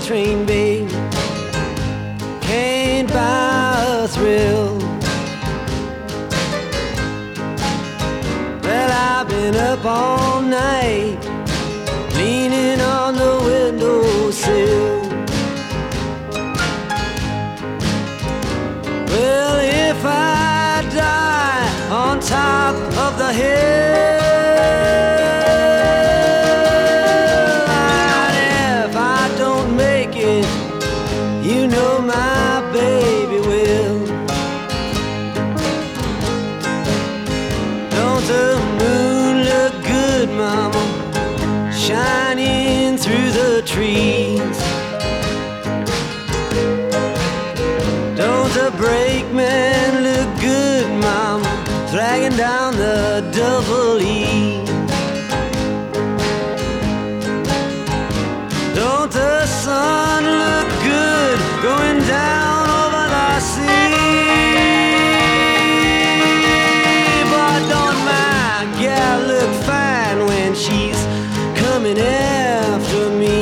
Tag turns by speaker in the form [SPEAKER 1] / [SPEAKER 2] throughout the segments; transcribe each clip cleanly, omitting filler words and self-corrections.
[SPEAKER 1] train, babe, can't buy a thrill. Well, I've been up all night, leaning on the windowsill. Well, if I die on top of the hill, and if I don't make it, you know my baby will. Don't the moon look good, mama, shining through the trees? Don't the brakeman look good, mama, dragging down the double E? Don't the sun look good going down over the sea? But don't my gal look fine when she's coming after me?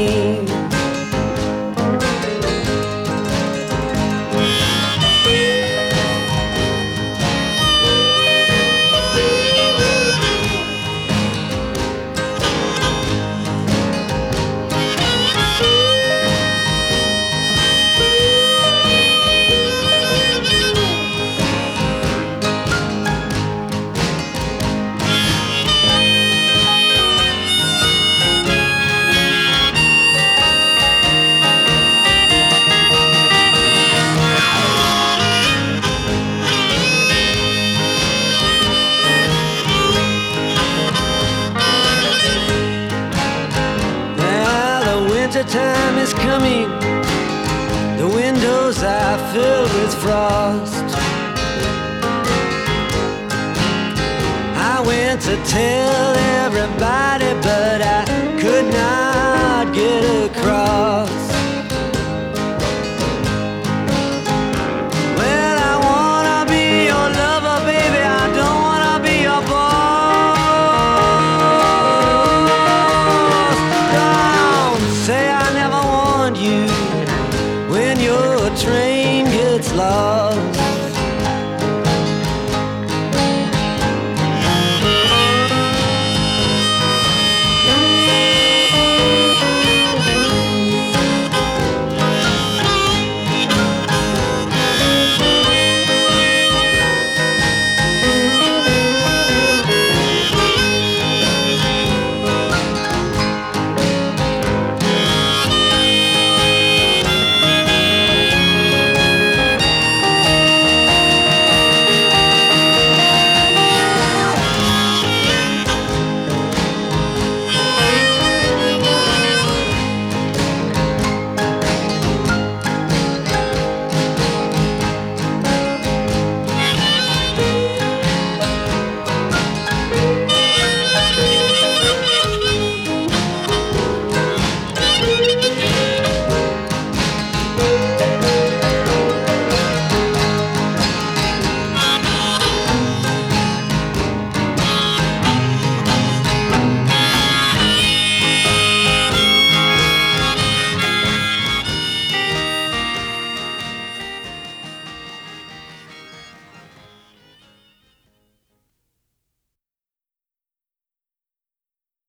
[SPEAKER 1] Time is coming, the windows are filled with frost. I went to tell everybody, but I could not get across. Well, I wanna be your lover, baby, I don't wanna be your boss. Say I never warned you when your train gets lost.